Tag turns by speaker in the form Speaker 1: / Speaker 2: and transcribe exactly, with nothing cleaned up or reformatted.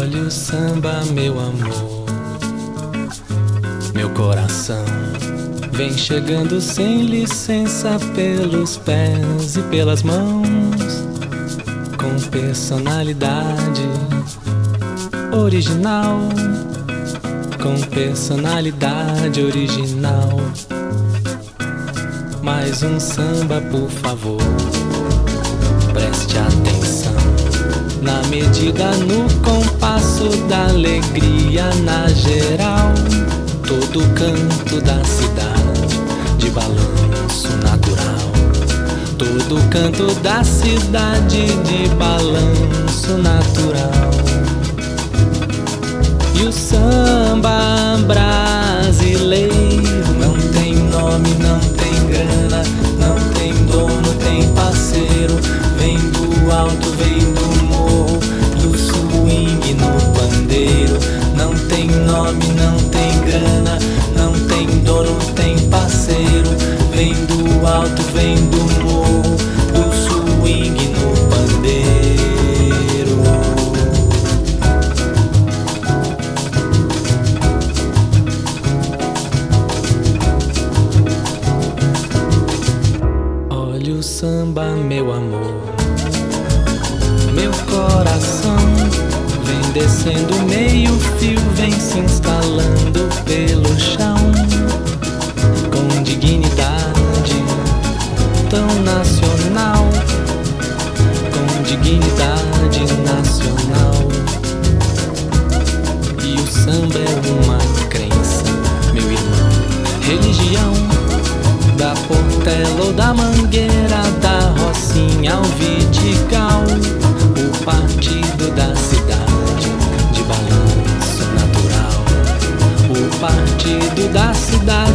Speaker 1: Olha o samba, meu amor, meu coração vem chegando sem licença pelos pés e pelas mãos, com personalidade original, com personalidade original. Mais um samba, por favor, preste atenção. Na medida, no compasso da alegria, na geral, todo canto da cidade de balanço natural, todo canto da cidade de balanço natural. E o samba brasileiro não tem nome, não tem grana, não tem dono, tem parceiro. Vem do alto, vem do morro, do swing no pandeiro. Não tem nome, não tem grana, não tem dono, tem parceiro. Vem do alto, vem do morro, do swing no pandeiro. Olha o samba, meu amor, meu coração vem descendo meio fio, vem se instalando pelo chão, com dignidade tão nacional, com dignidade nacional. E o samba é uma crença, meu irmão, religião, da Portela ou da Mangueira, da Rocinha ao Vidigal, o partido da cidade de balanço natural, o partido da cidade